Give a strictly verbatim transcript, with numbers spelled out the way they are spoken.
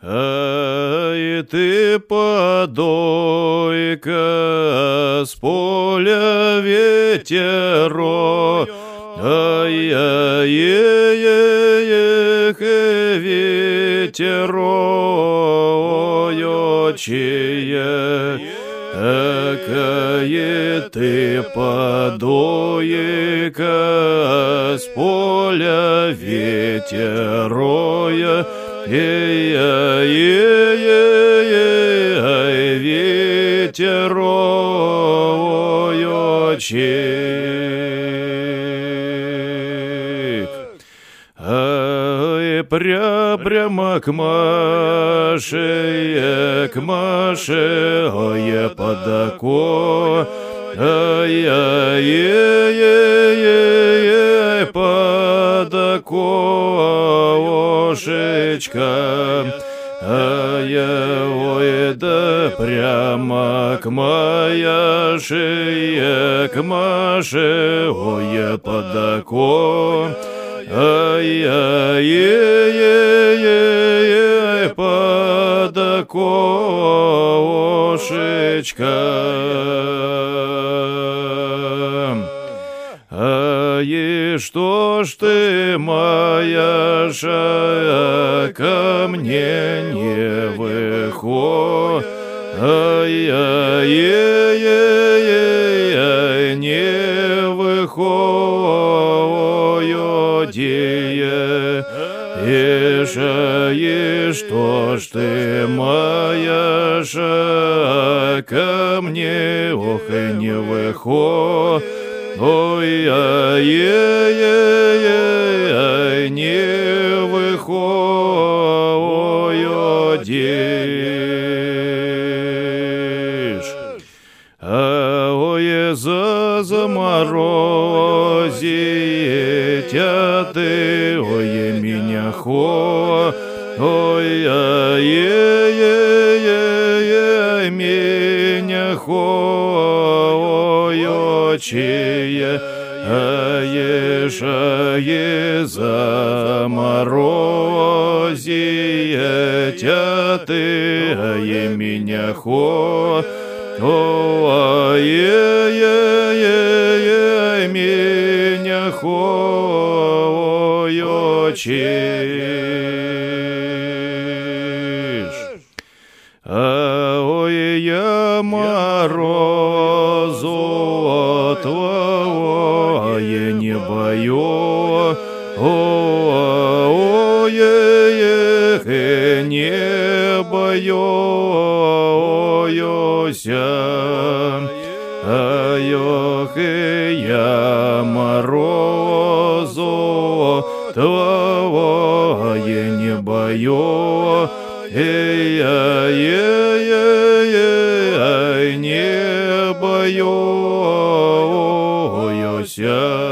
Ай, ты подойка, с поля ветеро, ай-яй-яй-яй, ветеро, чье, какая ты подойка, с поля ветеро, ай-яй-яй-яй, ветеро, чик. Ай, пря-прямо к Маше, к Маше, ой, подако, ай-яй-яй-яй, подако, ошечка, ай-яй, да прямо к моя шея, к Маше, ой, подако, ай-яй-яй-яй, подако, ошечка. Ай, что ж ты, моя ша, ко мне не выходишь? Ай-яй-яй-яй, не выходишь, Иша, и что ж ты, моя ша, ко мне, ох, и не выходишь? Ой-яй-яй-яй, не выходишь. А ой, за заморозить, а ты, ой, меня хо, ой-яй-яй-яй, меня хо, ой, чье, а еша е заморозить, а ты, ой, меня хо, ой-яй-яй-яй, меня хо, ой, чиш. А ой, я морозу твоего не бою, ой, не боюся, ох, я морозу твоего не бою, ай-яй-яй-яй, не боюся.